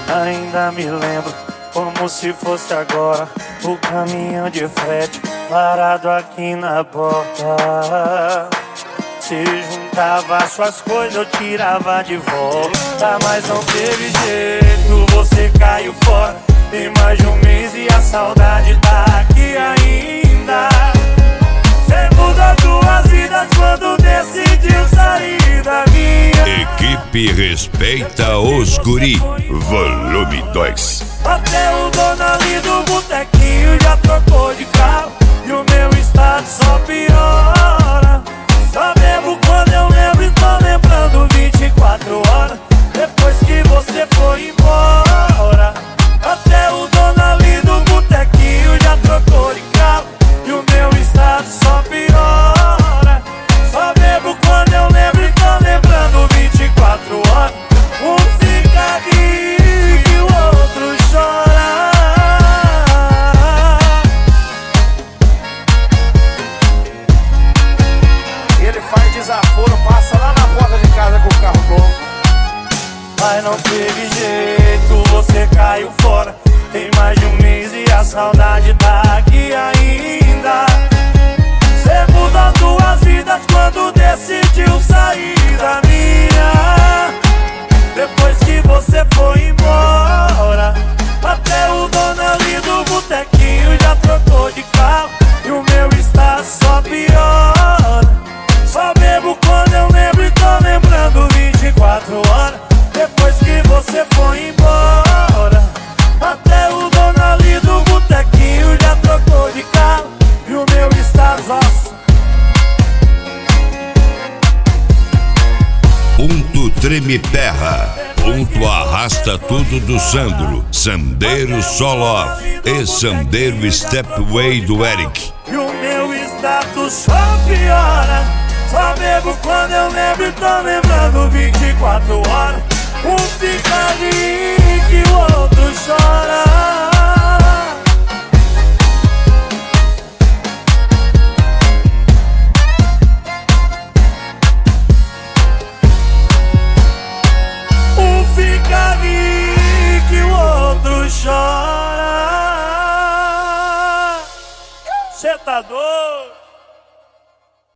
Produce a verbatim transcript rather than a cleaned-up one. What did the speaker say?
Ainda me lembro, como se fosse agora, o caminhão de frete parado aqui na porta. Se juntava suas coisas, eu tirava de volta, mas não teve jeito, você caiu fora. Tem mais de um mês e a saudade tá aqui ainda. Cê mudou duas vidas quando decidiu sair da minha. Equipe respeita os guri. Volume dois. Até o dono ali do botequinho já trocou de carro, e o meu estado só piora. Só bebo quando eu lembro e tô lembrando vinte e quatro horas depois que você foi embora. Até o dono ali do botequinho já trocou de carro, e o meu estado só piora. Só bebo quando eu lembro e tô lembrando vinte e quatro horas. Um fica rico e o outro chora. Ele faz desaforo, passa lá na porta de casa com o carro novo. Mas não teve jeito, você caiu fora. Tem mais de um mês e a saudade tá aqui ainda. Cê mudou duas vidas quando decidiu sair da minha. Depois que você foi embora. Até o dono ali do botequinho já trocou de carro, e o meu está só piora. Só bebo quando eu lembro e tô lembrando vinte e quatro horas depois que você foi embora. Até o dono ali do botequinho já trocou de carro, e o meu está só. Ponto treme terra. Ponto arrasta tudo do Sandro. Sandeiro Soloff e Sandeiro Stepway do Eric. E o meu status só piora. Só bebo quando eu lembro e tô lembrando vinte e quatro horas. Um fica rico e o outro chora. Um fica rico e o outro chora. Cê tá doido?